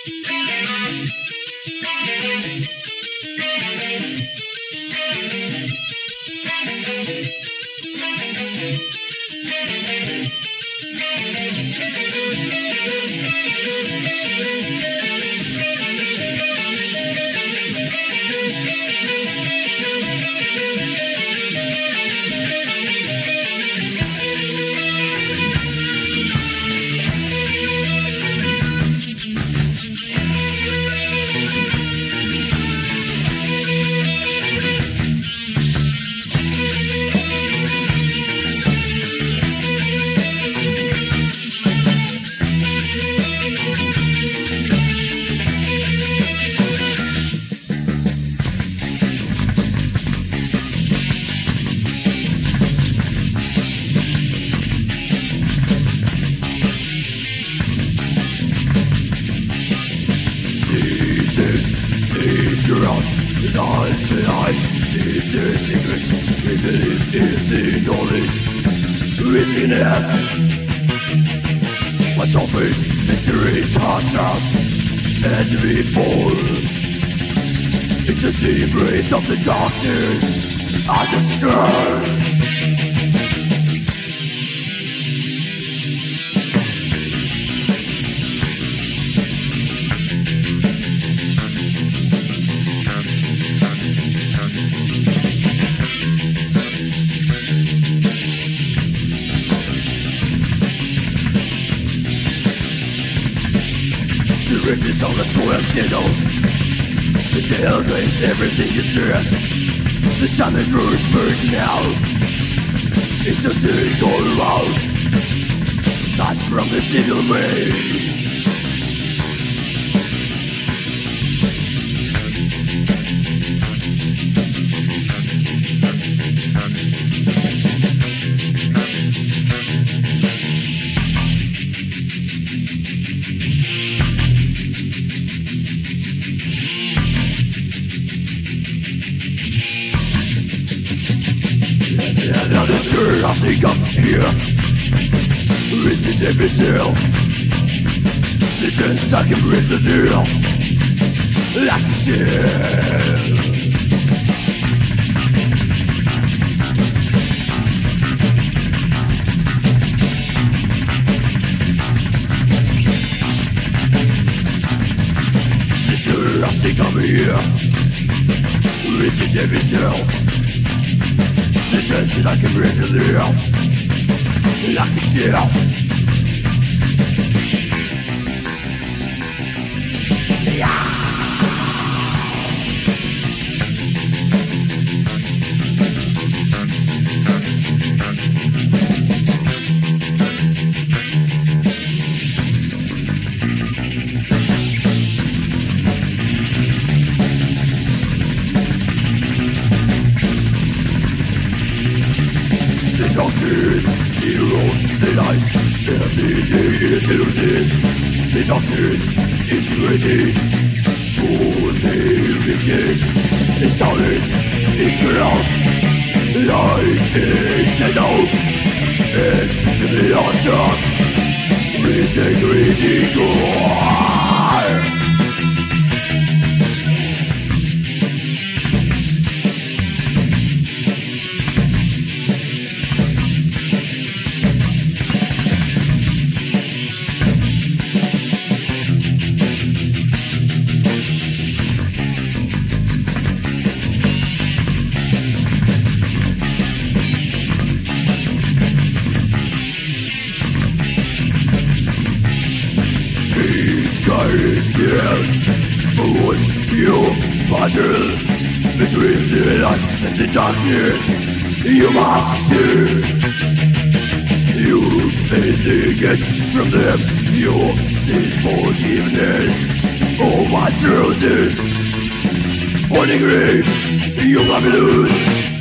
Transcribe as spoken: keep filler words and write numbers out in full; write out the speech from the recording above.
Dangerous, nights and I It's a secret, we believe in the knowledge within us. What topic, mysteries, haunts us, and we fall into the embrace of the darkness as a stir. The riches of the spoiled shadows, the tail drains, everything is dead. The sun and moon burn now. It's a single route that's from the single maze. Another sure I think I'm here. It's a every cell. The dance I can breathe the deal like a shell. Sure I think I'm here. It's a every cell. The tension I can breathe in the air like a shell. Yeah. The darkness, zero, the light, everything is illusions. The darkness is ready for the vision. The silence is ground, light in shadow, and the altar is a greedy God. Sky is here, for what you battle between the light and the darkness. You must see. You investigate from them your sins, forgiveness. Oh, my truth is, one degree you love me lose.